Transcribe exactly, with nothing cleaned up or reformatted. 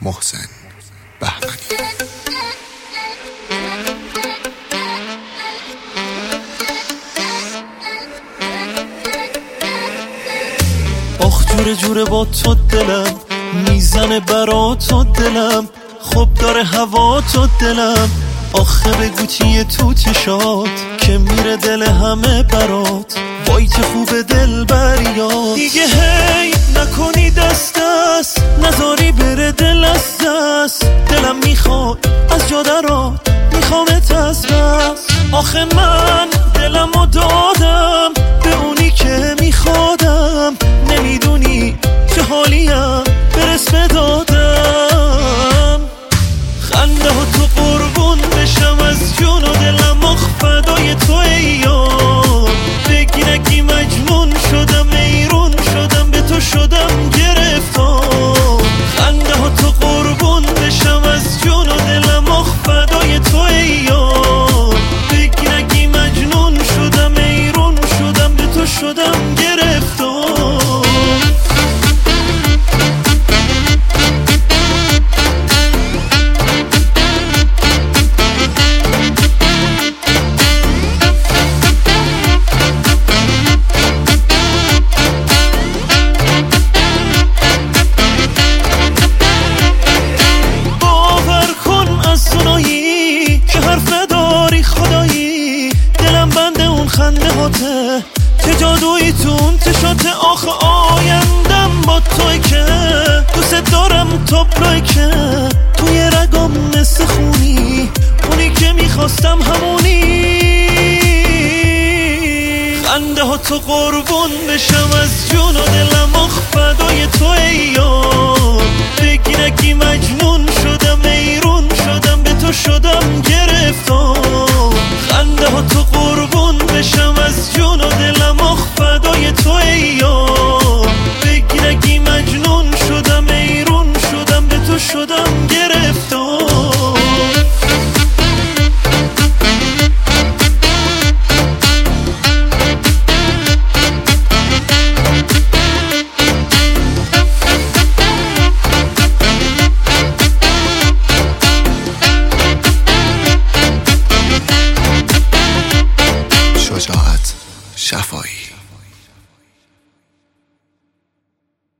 محسن بهمنی. آخ جوره جوره با تو دلم میزنه برا تو دلم، خب داره هوا تو دلم. آخه بگو چیه تو چشات که میره دل همه برات، وای چه خوب دل بریات. دیگه هی نکنی دست دست، نذاری بره دل از دست. دلم میخواد از جا درات، میخوامت از بس. آخه من دلمو دادم به اونی که میخوادم، نمیدونی چه حالیم برس بدادم. خنده ها تو قربون بشم از جون و دلم، آخ فدای تو ای یار. بگی نگی مجنون شدم، میرون شدم به تو شدم گرفتار. خنده ها تو قربون بشم از جون و دلم، آخ فدای تو ای یار. بگی نگی مجنون شدم، میرون شدم به تو شدم گرفتار. خنده هاته چه جادویی تو اون چشاته. آخه آیندم با توی که دوست دارم تابلوی که توی رگام مثل خونی، اونی که میخواستم همونی. خنده ها تو قربون بشم از جون و دلم، آخ فدای تو ای یار.